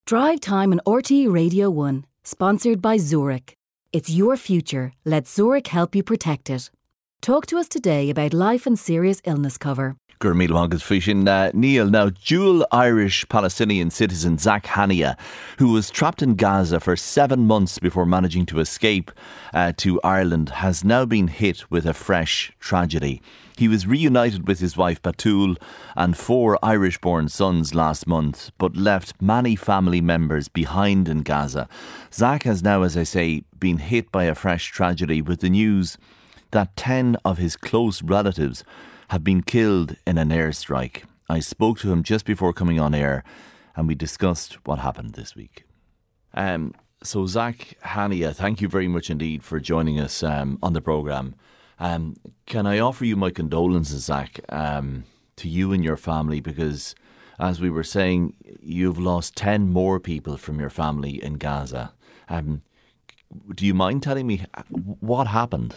Drive Time on RTE Radio 1, sponsored by Zurich. It's your future. Let Zurich help you protect it. Talk to us today about life and serious illness cover. Gurmil Wagas Fishin Neil. Now, dual Irish-Palestinian citizen Zach Hania, who was trapped in Gaza for 7 months before managing to escape to Ireland, has now been hit with a fresh tragedy. He was reunited with his wife Batul and 4 Irish-born sons last month, but left many family members behind in Gaza. Zach has now, as I say, been hit by a fresh tragedy with the news that 10 of his close relatives have been killed in an airstrike. I spoke to him just before coming on air and we discussed what happened this week. So Zach Hania, thank you very much indeed for joining us on the programme. Can I offer you my condolences, Zach, to you and your family, because as we were saying, you've lost 10 more people from your family in Gaza. Do you mind telling me what happened?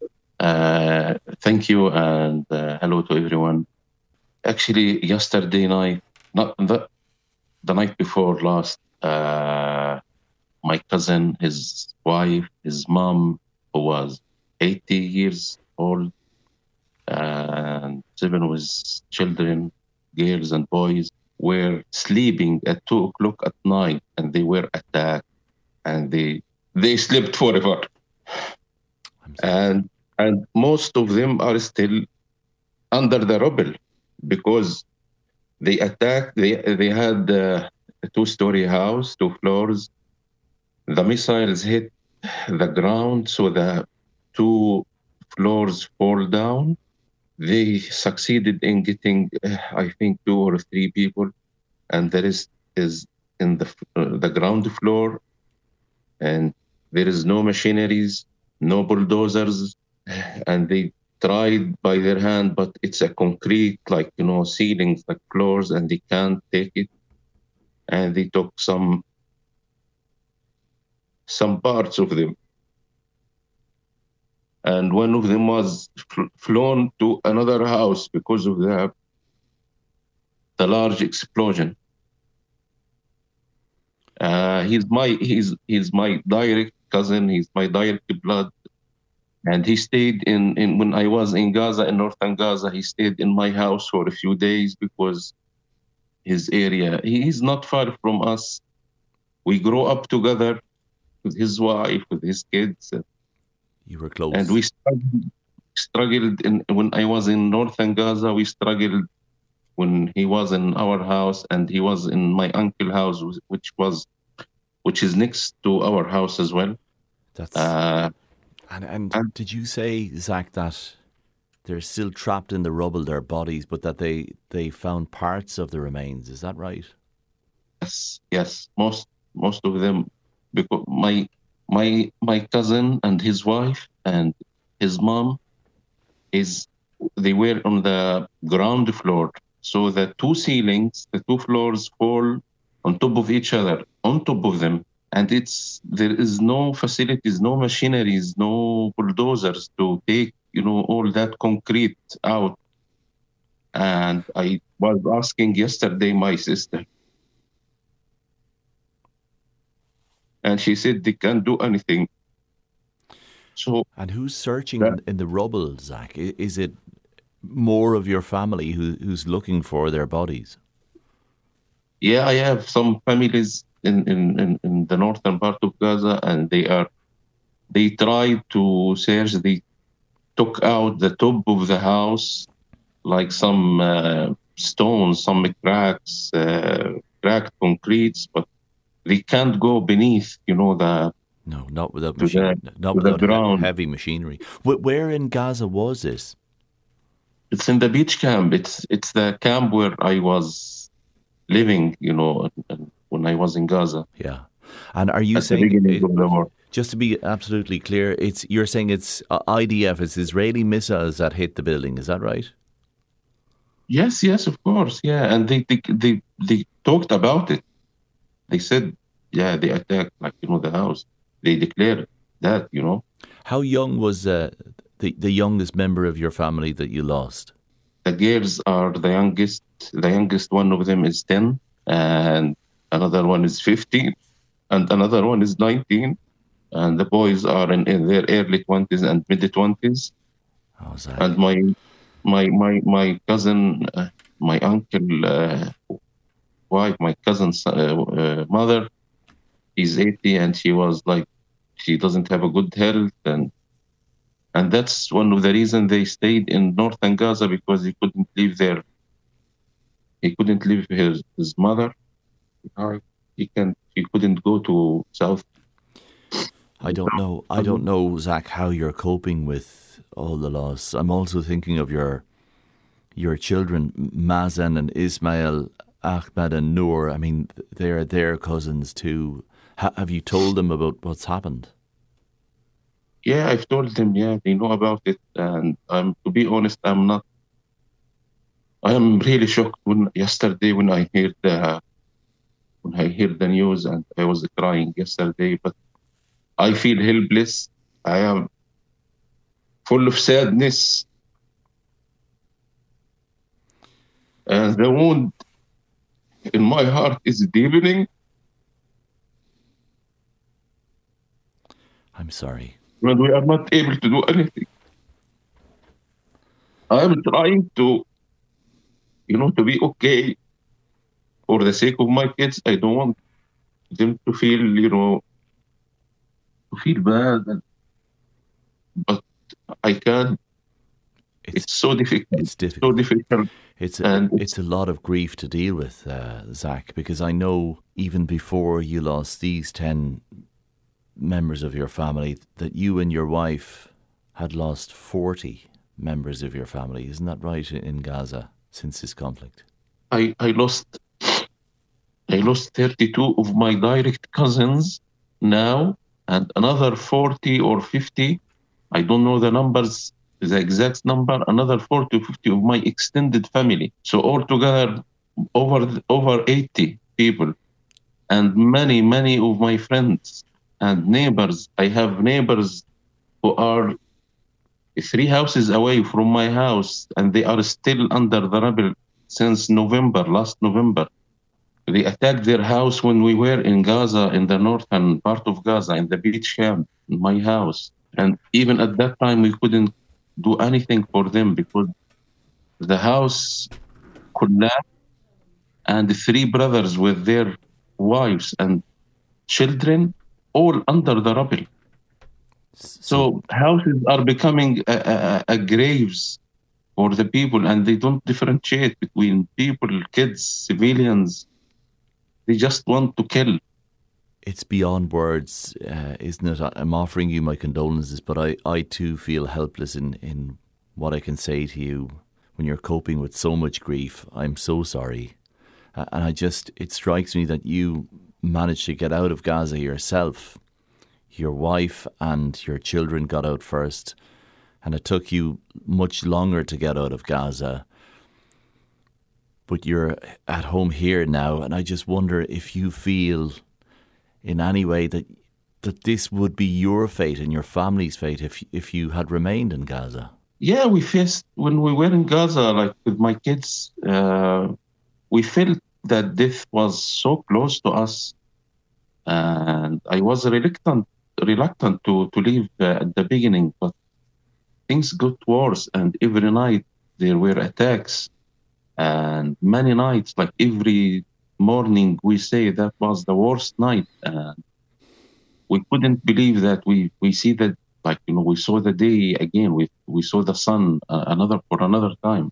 Thank you, and hello to everyone. Actually, yesterday night, not the night before last, my cousin, his wife, his mom, who was 80 years old, and 7 with children, girls and boys, were sleeping at 2 o'clock at night, and they were attacked, and they slept forever. And most of them are still under the rubble because they attacked. They had a 2-story house, 2 floors. The missiles hit the ground, so the 2 floors fall down. They succeeded in getting, I think, 2 or 3 people, and the rest is in the ground floor. And there is no machineries, no bulldozers. And they tried by their hand, but it's a concrete, ceilings, like floors, and they can't take it. And they took some parts of them. And one of them was flown to another house because of the large explosion. He's my direct cousin. He's my direct blood. And he stayed in when I was in Gaza, in northern Gaza, he stayed in my house for a few days because his area, he's not far from us. We grew up together with his wife, with his kids. You were close. And we struggled when I was in northern Gaza, we struggled when he was in our house and he was in my uncle's house, which is next to our house as well. That's... And did you say, Zach, that they're still trapped in the rubble, their bodies, but that they found parts of the remains? Is that right? Yes. Most of them, because my cousin and his wife and his mom they were on the ground floor. So the 2 ceilings, the 2 floors fall on top of each other, on top of them. And there is no facilities, no machineries, no bulldozers to take, all that concrete out. And I was asking yesterday my sister, and she said they can't do anything. So, and who's searching in the rubble, Zach? Is it more of your family who's looking for their bodies? Yeah, I have some families in the northern part of Gaza, and they tried to search. They took out the top of the house, like some stones, some cracks, cracked concretes, but they can't go beneath, No, not without heavy machinery. Where in Gaza was this? It's in the beach camp. It's the camp where I was living, when I was in Gaza. Yeah. And are you saying, just to be absolutely clear, you're saying it's IDF, it's Israeli missiles that hit the building, is that right? Yes, of course, yeah. And they talked about it. They said, yeah, they attacked, the house. They declared that, How young was the youngest member of your family that you lost? The girls are the youngest. The youngest one of them is 10, and another one is 15, and another one is 19. And the boys are in their early 20s and mid 20s. Oh, Zach. And my cousin, my uncle wife, my cousin's mother, is 80, and she doesn't have a good health, and that's one of the reasons they stayed in northern Gaza, because he couldn't leave his mother. He couldn't go to south. I don't know, Zach, how you're coping with all the loss. I'm also thinking of your children, Mazen and Ismail, Ahmed and Noor. I mean, they're their cousins too. Have you told them about what's happened? Yeah, I've told them. Yeah, they know about it, and to be honest, I'm not. I am really shocked yesterday when I heard the news, and I was crying yesterday. But I feel helpless. I am full of sadness, and the wound in my heart is deepening. I'm sorry. When we are not able to do anything, I am trying to be okay for the sake of my kids. I don't want them to feel bad, but I can't. It's so difficult. It's difficult. So difficult. It's a lot of grief to deal with, Zach, because I know even before you lost these 10 members of your family, that you and your wife had lost 40 members of your family. Isn't that right, in Gaza since this conflict? I lost 32 of my direct cousins now, and another 40 or 50. I don't know the numbers, the exact number. Another 40 or 50 of my extended family. So altogether, over 80 people, and many of my friends and neighbors. I have neighbors who are 3 houses away from my house, and they are still under the rubble since last November. They attacked their house when we were in Gaza, in the northern part of Gaza, in the beach camp, in my house. And even at that time, we couldn't do anything for them because the house collapsed, and the 3 brothers with their wives and children all under the rubble. So houses are becoming a graves for the people, and they don't differentiate between people, kids, civilians. They just want to kill. It's beyond words, isn't it? I'm offering you my condolences, but I too feel helpless in what I can say to you when you're coping with so much grief. I'm so sorry. And it strikes me that you managed to get out of Gaza yourself. Your wife and your children got out first, and it took you much longer to get out of Gaza. But you're at home here now, and I just wonder if you feel in any way that this would be your fate and your family's fate if you had remained in Gaza. Yeah, we faced, when we were in Gaza, like with my kids, we felt that death was so close to us, and I was reluctant to leave at the beginning, but things got worse, and every night there were attacks, and many nights, like every morning, we say that was the worst night, and we couldn't believe that we see that, like, we saw the day again, we saw the sun another time.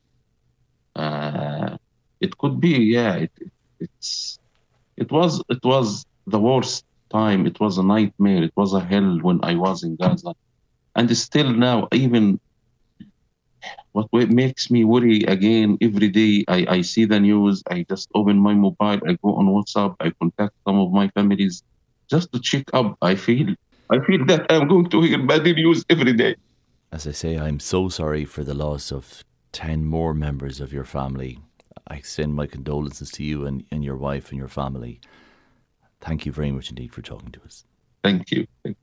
It could be, yeah, it was the worst time. It was a nightmare. It was a hell when I was in Gaza, and still now, even what makes me worry again every day, I see the news. I just open my mobile, I go on WhatsApp, I contact some of my families just to check up. I feel that I'm going to hear bad news every day. As I say, I'm so sorry for the loss of 10 more members of your family. I extend my condolences to you and your wife and your family. Thank you very much indeed for talking to us. Thank you.